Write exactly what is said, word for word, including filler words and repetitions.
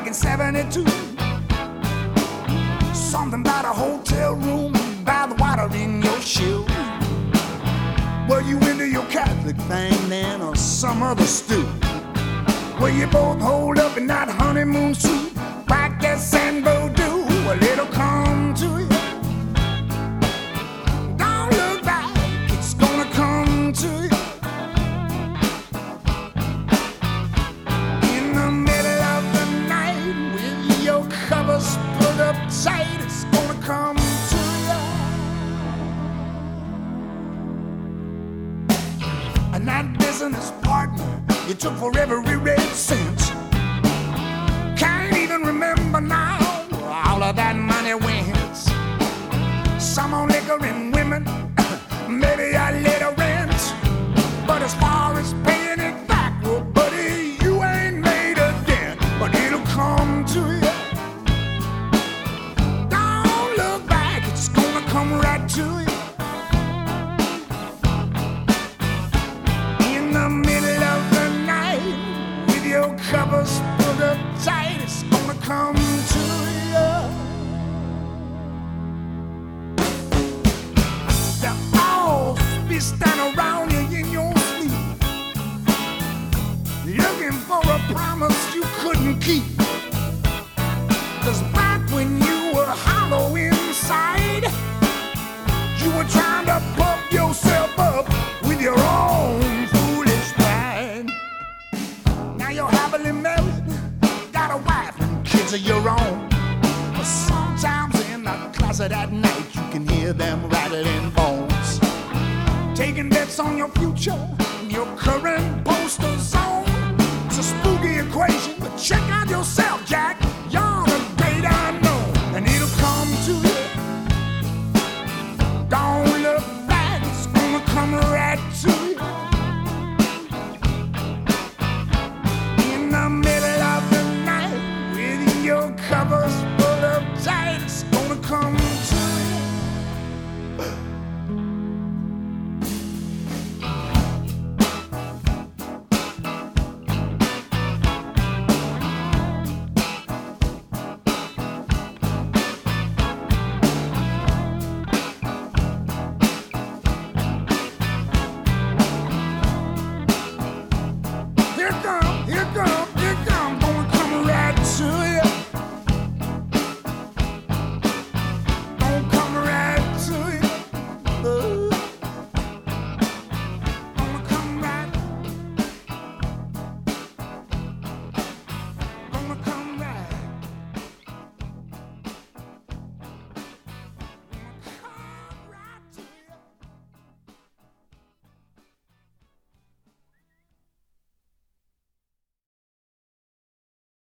back in seventy-two. Something about a hotel room by the water in your shoe. Were you into your Catholic thing then, or some other stew? Were you both holed up in that honeymoon suite? Practice and voodoo, well, it'll come to you. Don't look back, it's gonna come to you. In the middle of the night, with your covers pulled up tight, it's gonna come to you. And that business partner you took for every red cent, can't even remember now where all of that money went. Some on liquor and women, maybe a little rent. But as far as paying it back, well, buddy, you ain't made a dent. But it'll come to you. Don't look back, it's gonna come right to you. In the middle of the night, with your covers pulled up tight, it's gonna come to you. They'll all be standing around you in your sleep, looking for a promise you couldn't keep. 'Cause back when you were hollow inside, you were trying to pump yourself up with your own foolish pride. Now you're happily married, got a wife and kids of your own. But sometimes in the closet at night, you can hear them rattling bones, taking bets on your future and your current postal zone. It's a spooky equation